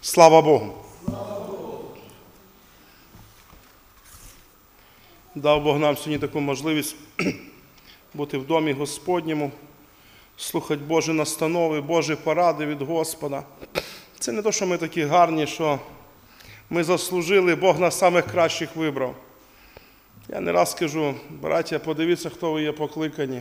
Слава Богу! Дав Бог нам сьогодні таку можливість бути в домі Господньому, слухати Божі настанови, Божі поради від Господа. Це не те, що ми такі гарні, що ми заслужили, Бог нас самих кращих вибрав. Я не раз кажу, браття, подивіться, хто ви є покликані.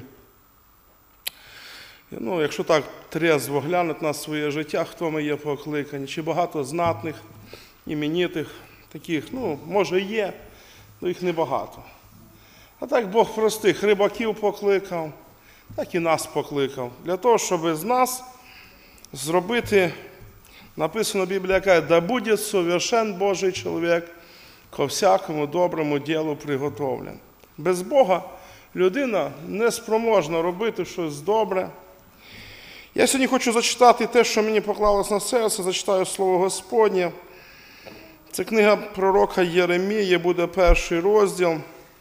Якщо так трезво глянути на своє життя, хто ми є покликані, чи багато знатних, іменитих, таких, може є, але їх небагато. А так Бог простих рибаків покликав, так і нас покликав. Для того, щоб з нас зробити, написано в Біблії, каже, «Да буде совершен Божий чоловік, ко всякому доброму ділу приготовлен». Без Бога людина не спроможна робити щось добре. Я сьогодні хочу зачитати те, що мені поклалось на серце, зачитаю Слово Господнє. Це книга пророка Єремії, буде 1 розділ,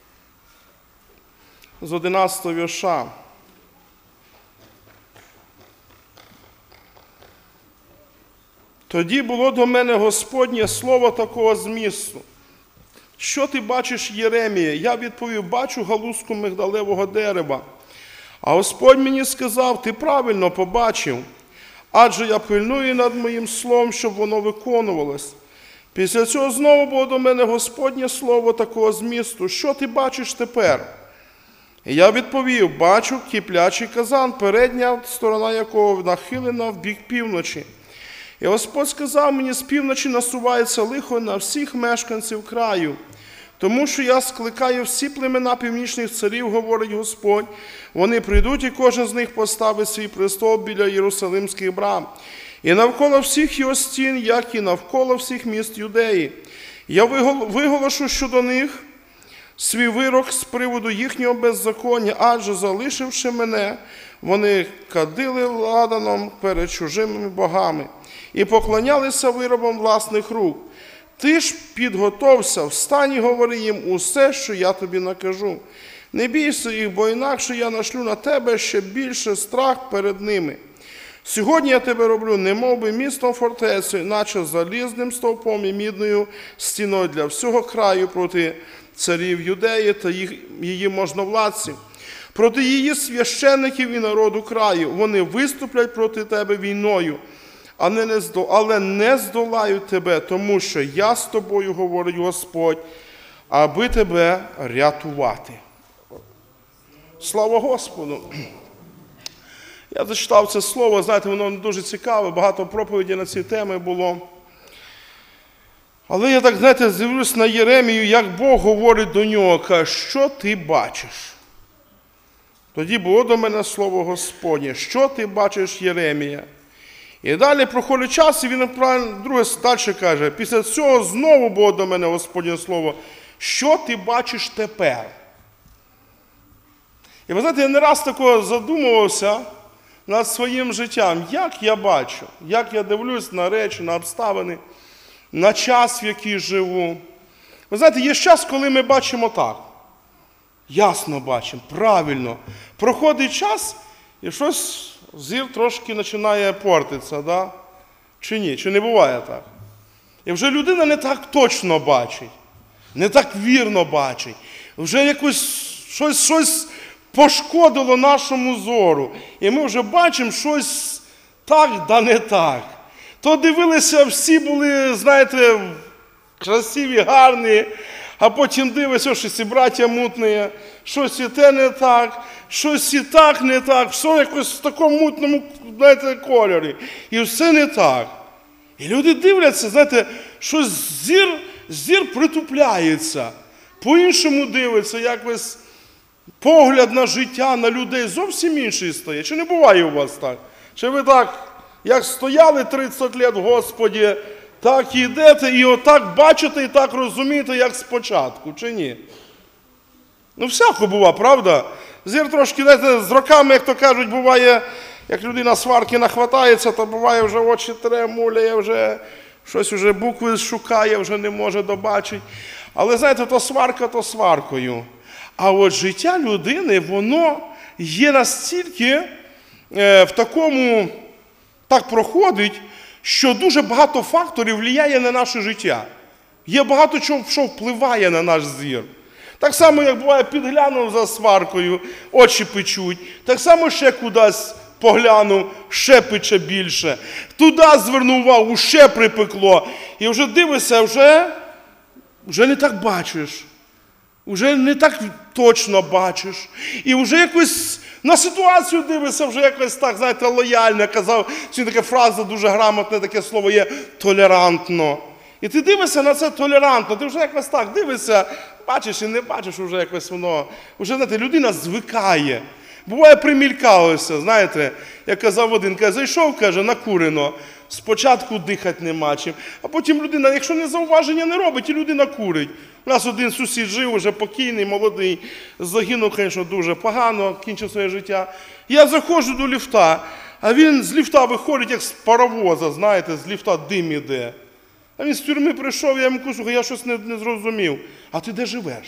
з 11 вірша. «Тоді було до мене Господнє слово такого змісту. Що ти бачиш, Єремія? Я відповів, бачу галузку мигдалевого дерева. А Господь мені сказав, ти правильно побачив, адже я пильную над моїм словом, щоб воно виконувалось. Після цього знову було до мене Господнє слово такого змісту. Що ти бачиш тепер? І я відповів, бачу киплячий казан, передня сторона якого нахилена в бік півночі. І Господь сказав мені, з півночі насувається лихо на всіх мешканців краю. Тому що я скликаю всі племена північних царів, говорить Господь. Вони прийдуть, і кожен з них поставить свій престол біля Єрусалимських брам. І навколо всіх його стін, як і навколо всіх міст Юдеї. Я виголошу щодо них свій вирок з приводу їхнього беззаконня, адже, залишивши мене, вони кадили ладаном перед чужими богами і поклонялися виробам власних рук. Ти ж підготовся, встань і говори їм усе, що я тобі накажу. Не бійся їх, бо інакше я нашлю на тебе ще більше страх перед ними. Сьогодні я тебе роблю немов би містом фортецею, наче залізним стовпом і мідною стіною для всього краю проти царів Юдеї та її можновладців, проти її священиків і народу краю. Вони виступлять проти тебе війною, але не здолають тебе, тому що я з тобою, говорить Господь, аби тебе рятувати. Слава Господу! Я зачитав це слово, знаєте, воно дуже цікаве, багато проповідей на ці теми було. Але я так, знаєте, дивлюсь на Єремію, як Бог говорить до нього, каже, що ти бачиш? Тоді було до мене слово Господнє, що ти бачиш, Єремія? І далі проходить час, і він друге далі каже, після цього знову було до мене Господнє слово, що ти бачиш тепер? І ви знаєте, я не раз такого задумувався над своїм життям, як я бачу, як я дивлюсь на речі, на обставини, на час, в який живу. Ви знаєте, є час, коли ми бачимо так, ясно бачимо, правильно. Проходить час, і щось зір трошки починає портитися, да? Чи ні? Чи не буває так? І вже людина не так точно бачить, не так вірно бачить. Вже якось щось пошкодило нашому зору. І ми вже бачимо щось так, да не так. То дивилися, всі були, знаєте, красиві, гарні, а потім дивишся, щось і браття мутні, щось і те не так, щось і так не так, все якось в такому мутному, знаєте, кольорі. І все не так. І люди дивляться, знаєте, що зір притупляється, по-іншому дивиться, якось погляд на життя, на людей зовсім інший стає. Чи не буває у вас так? Чи ви так, як стояли 30 років в Господі, так і йдете, і отак бачите, і так розумієте, як спочатку, чи ні? Всяко буває, правда? Зір трошки, знаєте, з роками, як то кажуть, буває, як людина сварки нахватається, то буває вже очі тремуляє, вже щось вже букви шукає, вже не може добачити. Але, знаєте, то сварка, то сваркою. А от життя людини, воно є настільки в такому, так проходить, що дуже багато факторів впливає на наше життя. Є багато чого, що впливає на наш зір. Так само, як буває, підглянув за сваркою, очі печуть. Так само ще кудись поглянув, ще пече більше. Туди звернув увагу, ще припекло. І вже дивишся, вже не так бачиш. Вже не так точно бачиш. І вже якось на ситуацію дивишся, вже якось так, знаєте, лояльно. Казав, сьогодні така фраза дуже грамотна, таке слово є толерантно. І ти дивишся на це толерантно, ти вже якось так дивишся, бачиш і не бачиш, вже якось воно, вже, знаєте, людина звикає. Буває, примількалося, знаєте, як казав один, каже, зайшов, каже, накурено, спочатку дихати нема чим, а потім людина, якщо не зауваження не робить, і людина курить. У нас один сусід жив, уже покійний, молодий, загинув, звісно, дуже погано, кінчив своє життя. Я заходжу до ліфта, а він з ліфта виходить, як з паровоза, знаєте, з ліфта дим іде. А він з тюрми прийшов, я йому кажу, слухай, я щось не зрозумів. А ти де живеш?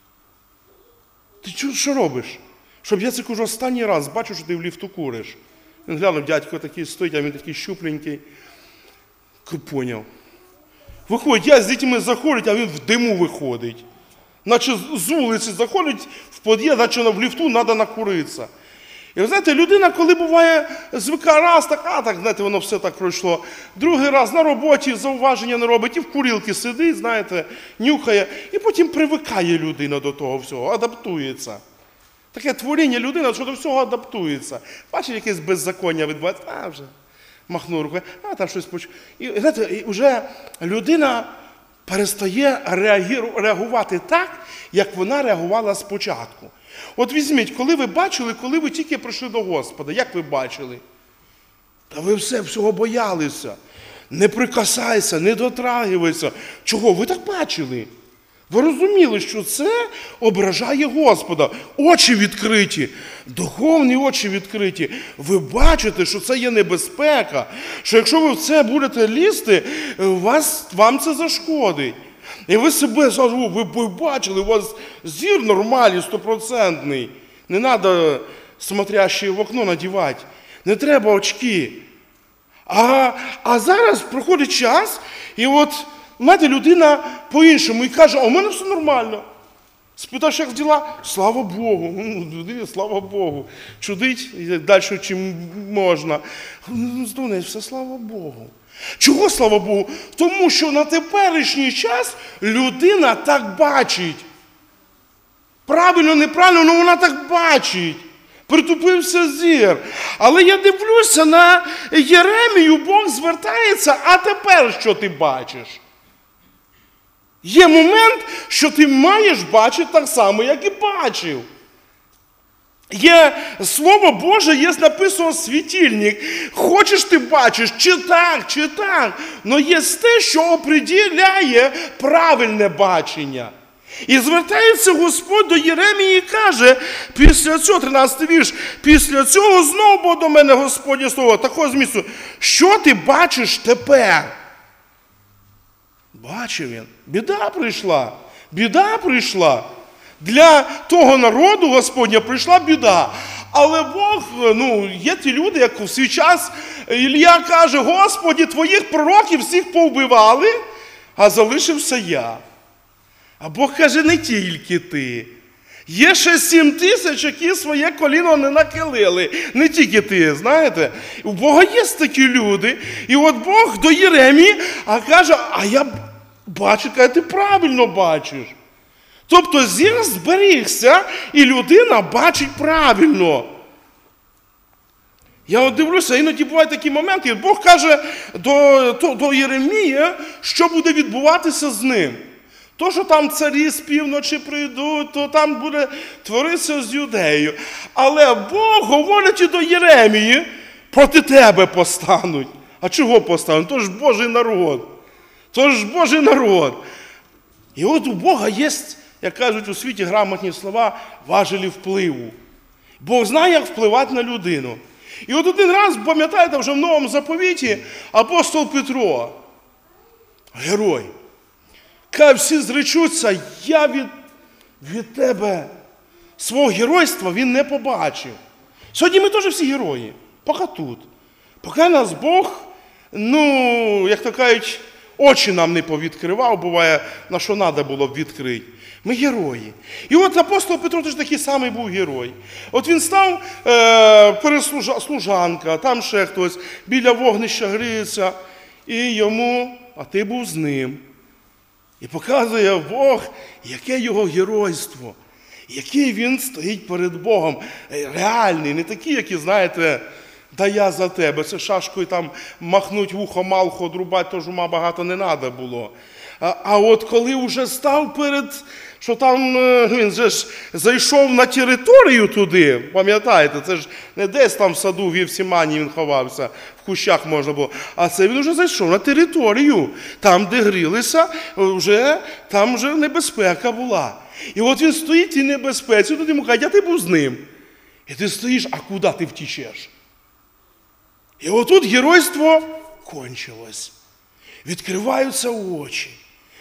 Ти що робиш? Щоб я це кажу, останній раз бачу, що ти в ліфту куриш. Він глянув, дядько такий стоїть, а він такий щупленький. Поняв. Виходить, я з дітьми заходить, а він в диму виходить. Наче з вулиці заходить в під'їзд, наче в ліфту треба накуритися. І ви знаєте, людина, коли буває, звикає раз, так, знаєте, воно все так пройшло. Другий раз на роботі зауваження не робить, і в курілці сидить, знаєте, нюхає. І потім привикає людина до того всього, адаптується. Таке творіння людина, що до всього адаптується. Бачить, якесь беззаконня відбувається, вже махнув рукою, там щось почув. І знаєте, і вже людина перестає реагувати так, як вона реагувала спочатку. От візьміть, коли ви бачили, коли ви тільки прийшли до Господа, як ви бачили? Та ви всього боялися. Не прикасайся, не дотрагивайся. Чого? Ви так бачили. Ви розуміли, що це ображає Господа. Очі відкриті, духовні очі відкриті. Ви бачите, що це є небезпека, що якщо ви в це будете лізти, вам це зашкодить. І ви себе, ви бачили, у вас зір нормальний, 100%. Не треба смотрящие в окно надівати. Не треба очки. А зараз проходить час, і от, знаєте, людина по-іншому і каже, а у мене все нормально. Спитаєш, як діла? Слава Богу. Слава Богу. Чудить далі, чим можна. Здумаєш, все слава Богу. Чого, слава Богу? Тому що на теперішній час людина так бачить. Правильно, неправильно, але вона так бачить. Притупився зір. Але я дивлюся на Єремію, Бог звертається, а тепер що ти бачиш? Є момент, що ти маєш бачити так само, як і бачив. Є Слово Боже, є написано світильник. Хочеш ти бачиш, чи так. Но є те, що определяє правильне бачення. І звертається Господь до Єремії і каже, після цього, 13 вірш, після цього знову було до мене Господнє слово, такого змісту, що ти бачиш тепер? Бачив він, біда прийшла. Для того народу Господня прийшла біда. Але Бог, є ті люди, як в свій час Ілля каже, Господи, твоїх пророків всіх повбивали, а залишився я. А Бог каже, не тільки ти. Є ще 7 тисяч, які своє коліно не нахилили. Не тільки ти, знаєте. У Бога є такі люди. І от Бог до Єремії каже, а я бачу, каже, ти правильно бачиш. Тобто зір зберігся, і людина бачить правильно. Я от дивлюся, іноді бувають такі моменти, Бог каже до Єремії, що буде відбуватися з ним. То, що там царі з півночі прийдуть, то там буде творитися з Юдеєю. Але Бог говорить і до Єремії, проти тебе постануть. А чого постануть? То ж Божий народ. І от у Бога є, як кажуть у світі грамотні слова, важелі впливу. Бог знає, як впливати на людину. І от один раз, пам'ятаєте, вже в Новому заповіті, апостол Петро, герой, каже, всі зречуться, я від тебе свого геройства він не побачив. Сьогодні ми теж всі герої, поки тут. Поки нас Бог як то кажуть, очі нам не повідкривав, буває, на що треба було б відкрити. Ми герої. І от апостол Петро теж такий самий був герой. От він став служанка, там ще хтось, біля вогнища гріється, і йому, а ти був з ним. І показує Бог, яке його геройство, який він стоїть перед Богом. Реальний, не такий, які, знаєте, да я за тебе, це шашкою там махнуть вухо, малхо, одрубати, тож ума багато не треба було. А от коли вже став перед, що там він же ж зайшов на територію туди, пам'ятаєте, це ж не десь там в саду в Євсімані він ховався, в кущах можна було, а це він вже зайшов на територію, там, де грілися, там вже небезпека була. І от він стоїть і небезпеці, тут йому кажуть, а ти був з ним. І ти стоїш, а куди ти втічеш? І отут геройство кончилось. Відкриваються очі.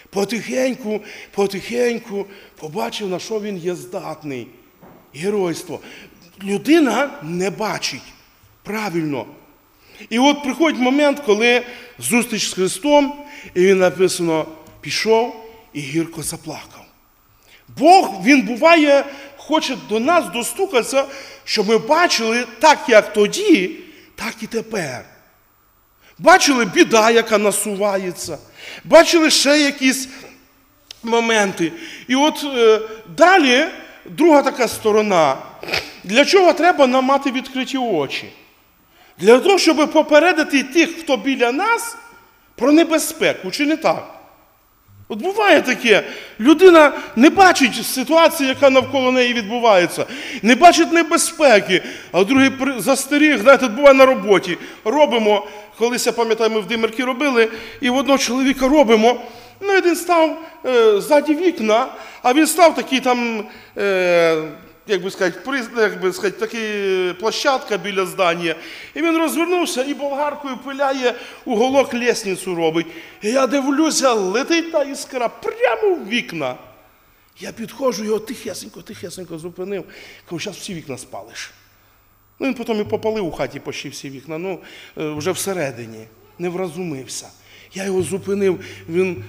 Потихеньку побачив, на що він є здатний. Геройство. Людина не бачить. Правильно. І от приходить момент, коли зустріч з Христом, і він написано, пішов і гірко заплакав. Бог, він буває, хоче до нас достукатися, щоб ми бачили так, як тоді, так і тепер. Бачили біда, яка насувається. Бачили ще якісь моменти. І от далі друга така сторона. Для чого треба нам мати відкриті очі? Для того, щоб попередити тих, хто біля нас, про небезпеку, чи не так? От буває таке, людина не бачить ситуації, яка навколо неї відбувається, не бачить небезпеки, а другий застеріг, знаєте, буває на роботі. Робимо, колись, я пам'ятаю, ми в Димирки робили, і в одного чоловіка робимо, один став ззаді вікна, а він став такий там, як би сказати, такий площадка біля здання. І він розвернувся і болгаркою пиляє, уголок лестницю робить. І я дивлюся, летить та іскра прямо в вікна. Я підходжу, його тихесенько зупинив. Кажу, зараз всі вікна спалиш. Він потім і попалив у хаті почти всі вікна, вже всередині. Не вразумився. Я його зупинив, він,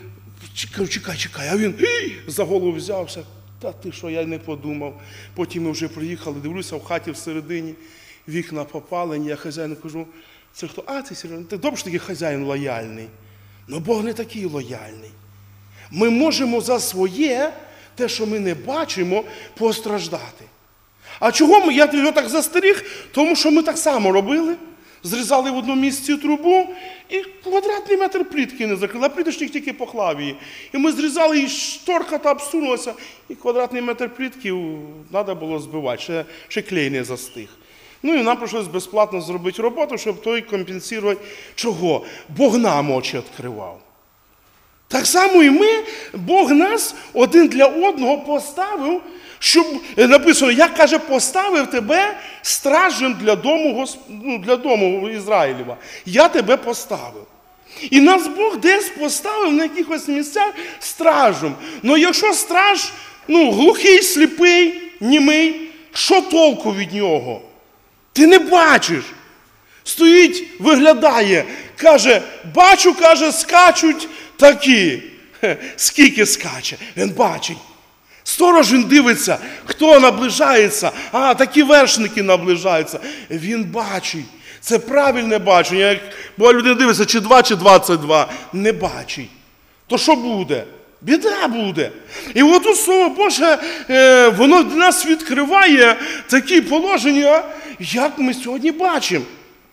чекай, а він за голову взявся. Та ти що, я й не подумав. Потім ми вже приїхали, дивлюся, в хаті всередині, вікна попалені, я хазяїну кажу, це хто? А, це Сережа. Ти добре, що такий хазяїн лояльний. Но Бог не такий лояльний. Ми можемо за своє, те, що ми не бачимо, постраждати. А чого я його так застеріг? Тому що ми так само робили. Зрізали в одному місці трубу і квадратний метр плітки не закрили, а пліточник тільки поклав її. І ми зрізали, і шторка та обсунулася, і квадратний метр плітки треба було збивати, ще клей не застиг. І нам прийшлося безплатно зробити роботу, щоб той компенсувати. Чого? Бог нам очі відкривав. Так само і ми, Бог нас один для одного поставив, щоб, написано, я, каже, поставив тебе стражем для дому Ізраїлєва. Я тебе поставив. І нас Бог десь поставив на якихось місцях стражем. Но якщо страж, глухий, сліпий, німий, що толку від нього? Ти не бачиш. Стоїть, виглядає, каже, бачу, каже, скачуть такі. Скільки скаче? Він бачить. Сторож він дивиться, хто наближається. Такі вершники наближаються. Він бачить. Це правильне бачення. Бо людина дивиться, чи 2, чи 22. Не бачить. То що буде? Біда буде. І от у Слово Боже, воно для нас відкриває такі положення, як ми сьогодні бачимо.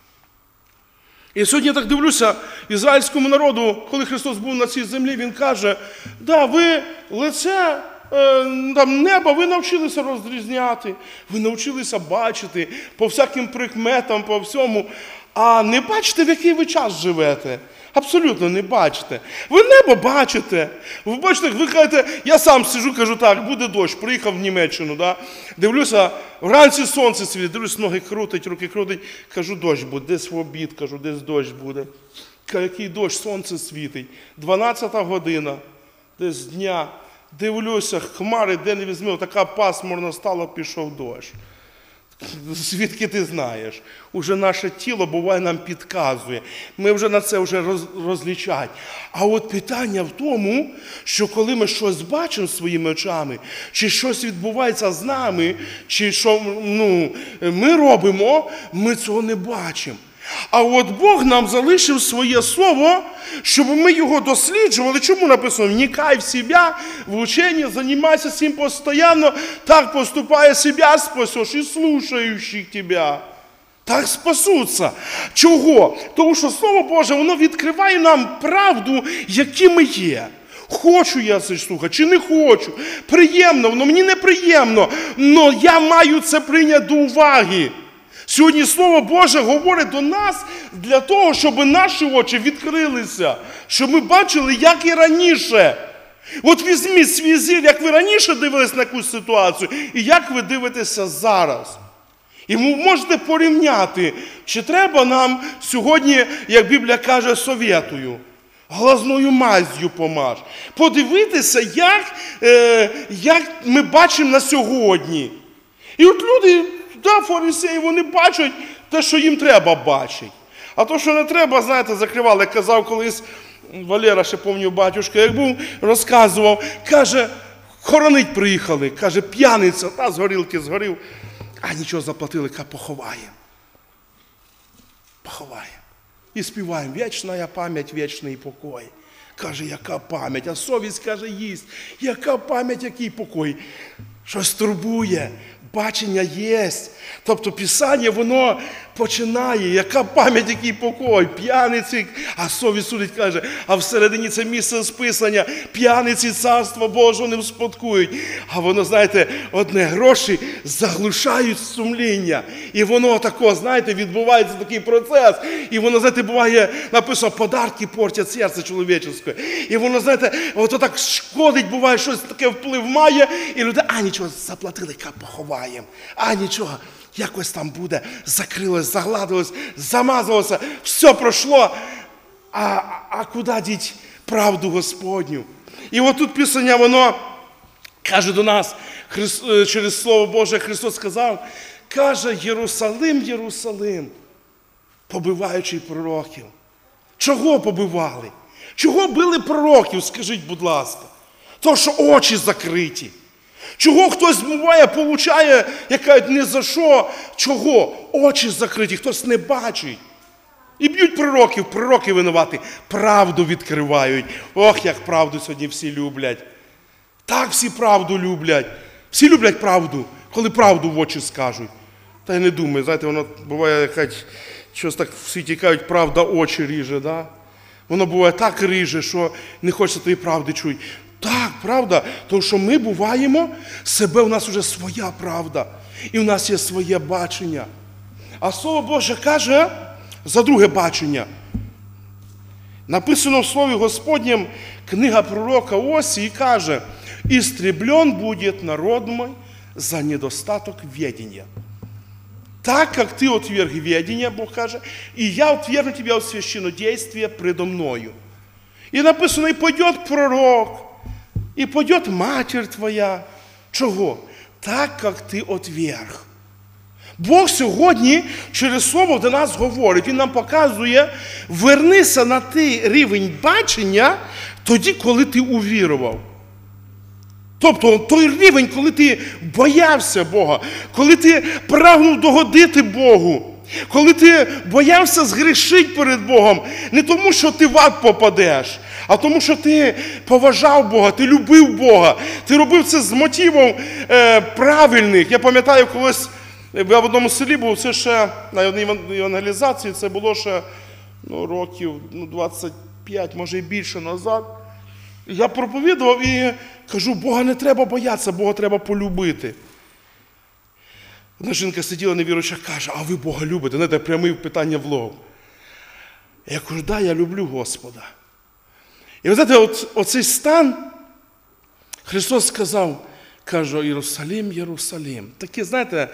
І сьогодні я так дивлюся, ізраїльському народу, коли Христос був на цій землі, Він каже, ви лице неба, ви навчилися розрізняти, ви навчилися бачити по всяким прикметам, по всьому, а не бачите, в який ви час живете. Абсолютно не бачите. Ви небо бачите. Ви бачите, ви кажете, я сам сиджу, кажу так, буде дощ, приїхав в Німеччину, дивлюся, вранці сонце світить, дивлюсь, ноги крутить, руки крутить, кажу, дощ буде, десь в обід, кажу, десь дощ буде. Який дощ, сонце світить, 12-та година, десь дня, дивлюся, хмари, де не візьму, така пасмурна стала, пішов дощ. Звідки ти знаєш? Уже наше тіло, буває, нам підказує. Ми вже на це вже розлічаємо. А от питання в тому, що коли ми щось бачимо своїми очами, чи щось відбувається з нами, чи що ми робимо, ми цього не бачимо. А от Бог нам залишив своє слово, щоб ми його досліджували. Чому написано? «Вникай в себя, в учение, занимайся цим постоянно, так поступая себя спасешь и слушающих тебя». Так спасуться. Чого? Тому що Слово Боже, воно відкриває нам правду, які ми є. Хочу я це слухати, чи не хочу. Приємно, воно мені неприємно, але я маю це прийняти до уваги. Сьогодні Слово Боже говорить до нас для того, щоб наші очі відкрилися, щоб ми бачили, як і раніше. От візьміть свій зір, як ви раніше дивились на якусь ситуацію, і як ви дивитеся зараз. І ви можете порівняти, чи треба нам сьогодні, як Біблія каже, совєтую, глазною маззю помаж. Подивитися, як ми бачимо на сьогодні. І от люди, фарисеї, вони бачать те, що їм треба бачити. А то, що не треба, знаєте, закривали. Як казав колись Валера, ще пам'ятаю, батюшка, як був, розказував, каже, хоронить приїхали, каже, п'яниця, з горілки згорів. А нічого, заплатили, каже, поховаємо. Поховаємо. І співаємо, вічна пам'ять, вічний покой. Каже, яка пам'ять, а совість, каже, їсть. Яка пам'ять, який покой. Щось турбує, бачення є. Тобто Писання, воно починає, яка пам'ять, який покой, п'яниці, а совість судить, каже, а всередині це місце списання, п'яниці царства Божого не вспадкують. А воно, знаєте, одне, гроші заглушають сумління. І воно тако, знаєте, відбувається такий процес. І воно, знаєте, буває, написано, подарки портять серце чоловічеське. І воно, знаєте, ото так шкодить, буває, щось таке вплив має, і люди, нічого, заплатили, поховаємо. Нічого, якось там буде, закрилось, загладилось, замазалося, все пройшло. А куди діть правду Господню? І от тут Писання, воно каже до нас, через Слово Боже Христос сказав, каже, Єрусалим, Єрусалим, побиваючий пророків. Чого побивали? Чого били пророків, скажіть, будь ласка? То, що очі закриті. Чого хтось, буває, получає, як кажуть, не за що. Чого? Очі закриті, хтось не бачить. І б'ють пророків, пророки винуваті. Правду відкривають. Ох, як правду сьогодні всі люблять. Так всі правду люблять. Всі люблять правду, коли правду в очі скажуть. Та я не думаю, знаєте, воно буває, якась, щось так в світі кажуть, правда очі ріже, да? Воно буває так ріже, що не хочеться тої правди чути. Так, правда, тому що ми буваємо, себе у нас вже своя правда, і у нас є своє бачення. А Слово Боже каже за друге бачення. Написано в Слові Господнім, книга пророка Осії каже, «Истреблен будет народ мой за недостаток ведения. Так, как ты отверг ведение, Бог каже, и я отвергну тебя от священнодействия предо мною». І написано, і пойдет пророк, і пойдет матір твоя. Чого? Так, як ти отверг. Бог сьогодні через Слово до нас говорить, Він нам показує, вернися на той рівень бачення тоді, коли ти увірував. Тобто той рівень, коли ти боявся Бога, коли ти прагнув догодити Богу, коли ти боявся згрішити перед Богом, не тому, що ти в ад попадеш, а тому, що ти поважав Бога, ти любив Бога, ти робив це з мотивів правильних. Я пам'ятаю, колись я в одному селі був, це ще на одній евангелізації, це було ще років 25, може і більше назад. Я проповідував і кажу, Бога не треба боятися, Бога треба полюбити. Одна жінка сиділа невіруюча, каже, а ви Бога любите? Знаєте, пряме питання в лоб. Я кажу, да, я люблю Господа. І ви знаєте, оцей стан, Христос сказав, каже, Єрусалим, Єрусалим. Такі, знаєте,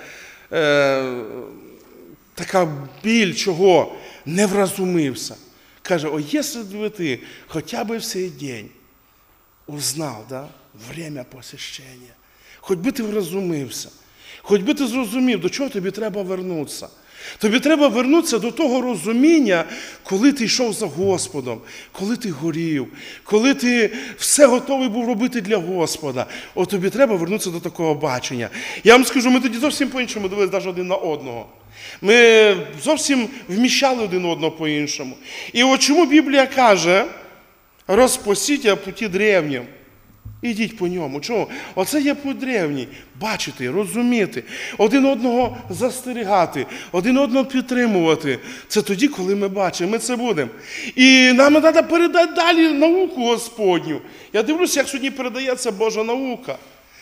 така біль, чого не вразумився. Каже, о, якщо б ти хоча б в цей день узнав, да, время посещення, хоч би ти вразумився. Хоч би ти зрозумів, до чого тобі треба вернутися. Тобі треба вернутися до того розуміння, коли ти йшов за Господом, коли ти горів, коли ти все готовий був робити для Господа. От тобі треба вернутися до такого бачення. Я вам скажу, ми тоді зовсім по-іншому дивилися навіть один на одного. Ми зовсім вміщали один одного по-іншому. І от чому Біблія каже, розпасіття путі древнім. Ідіть по ньому. Чому? Оце є путь древній. Бачити, розуміти, один одного застерігати, один одного підтримувати. Це тоді, коли ми бачимо, ми це будемо. І нам треба передати далі науку Господню. Я дивлюся, як сьогодні передається Божа наука.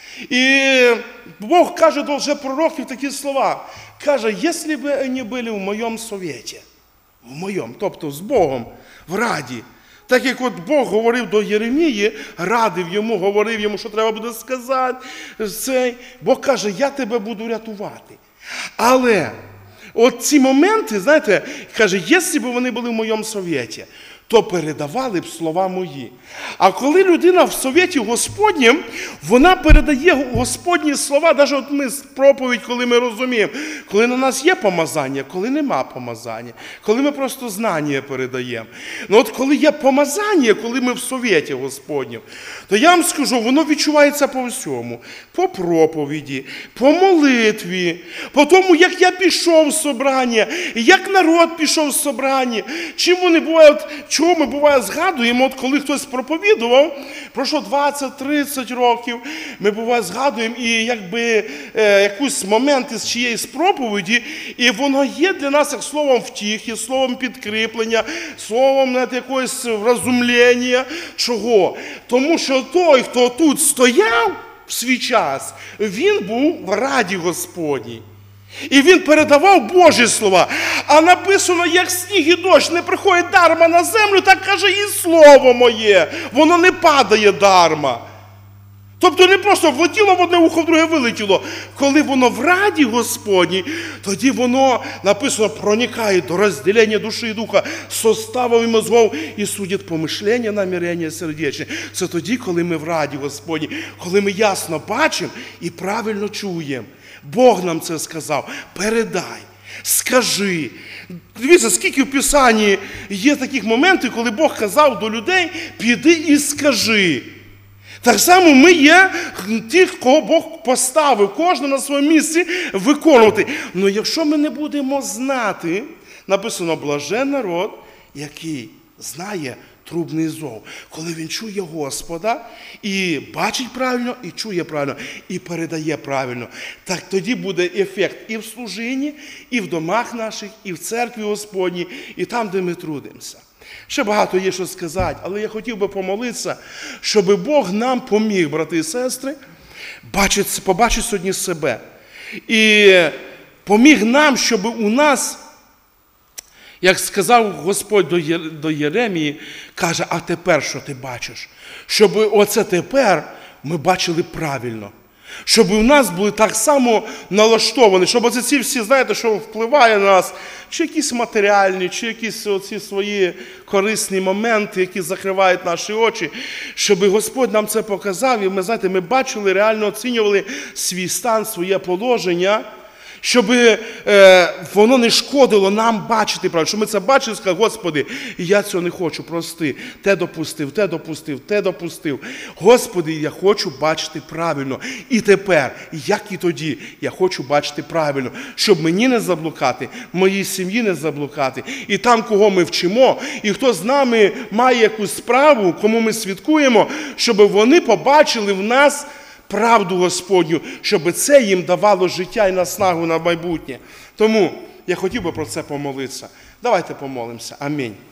І Бог каже до лжепророків такі слова. Каже, якщо б вони були в моєму совєті, в моєму, тобто з Богом, в раді, так як от Бог говорив до Єремії, радив йому, говорив йому, що треба буде сказати. Бог каже, я тебе буду рятувати. Але от ці моменти, знаєте, каже, якщо б вони були в моєму совєті, то передавали б слова мої. А коли людина в совєті Господнім, вона передає Господні слова, навіть от ми проповідь, коли ми розуміємо, коли на нас є помазання, коли нема помазання, коли ми просто знання передаємо. Ну от коли є помазання, коли ми в совєті Господнім, то я вам скажу, воно відчувається по всьому. По проповіді, по молитві, по тому, як я пішов в собрання, як народ пішов в собрання, чим вони бувають, чого ми буває згадуємо, от коли хтось проповідував, пройшло 20-30 років, ми буває згадуємо і якби якийсь момент із чиєїсь проповіді, і воно є для нас як словом втіхи, словом підкріплення, словом якогось розумлення. Чого? Тому що той, хто тут стояв в свій час, він був в раді Господній. І він передавав Божі слова. А написано, як сніг і дощ не приходить дарма на землю, так каже і слово моє. Воно не падає дарма. Тобто не просто влетіло в одне ухо, в друге вилетіло. Коли воно в раді Господній, тоді воно, написано, проникає до розділення душі і духа, составов і мозгов, і судить помишлення, намірення сердечне. Це тоді, коли ми в раді Господній, коли ми ясно бачимо і правильно чуємо. Бог нам це сказав. Передай, скажи. Дивіться, скільки в Писанні є таких моментів, коли Бог казав до людей, піди і скажи. Так само ми є тих, кого Бог поставив, кожен на своєму місці виконувати. Але якщо ми не будемо знати, написано, блажен народ, який знає трубний зов. Коли він чує Господа і бачить правильно, і чує правильно, і передає правильно. Так тоді буде ефект і в служінні, і в домах наших, і в церкві Господній, і там, де ми трудимося. Ще багато є що сказати, але я хотів би помолитися, щоб Бог нам поміг, брати і сестри, побачити сьогодні себе. І поміг нам, щоб у нас, як сказав Господь до Єремії, каже, а тепер що ти бачиш? Щоб оце тепер ми бачили правильно. Щоб у нас були так само налаштовані, щоб оці ці всі, знаєте, що впливає на нас, чи якісь матеріальні, чи якісь оці свої корисні моменти, які закривають наші очі, щоб Господь нам це показав, і ми, знаєте, ми бачили, реально оцінювали свій стан, своє положення, щоб воно не шкодило нам бачити правильно. Щоб ми це бачили і сказали, Господи, я цього не хочу, прости. Те допустив, те допустив, те допустив. Господи, я хочу бачити правильно. І тепер, як і тоді, я хочу бачити правильно. Щоб мені не заблукати, моїй сім'ї не заблукати. І там, кого ми вчимо, і хто з нами має якусь справу, кому ми свідкуємо, щоб вони побачили в нас правду Господню, щоб це їм давало життя і наснагу на майбутнє. Тому я хотів би про це помолитися. Давайте помолимося. Амінь.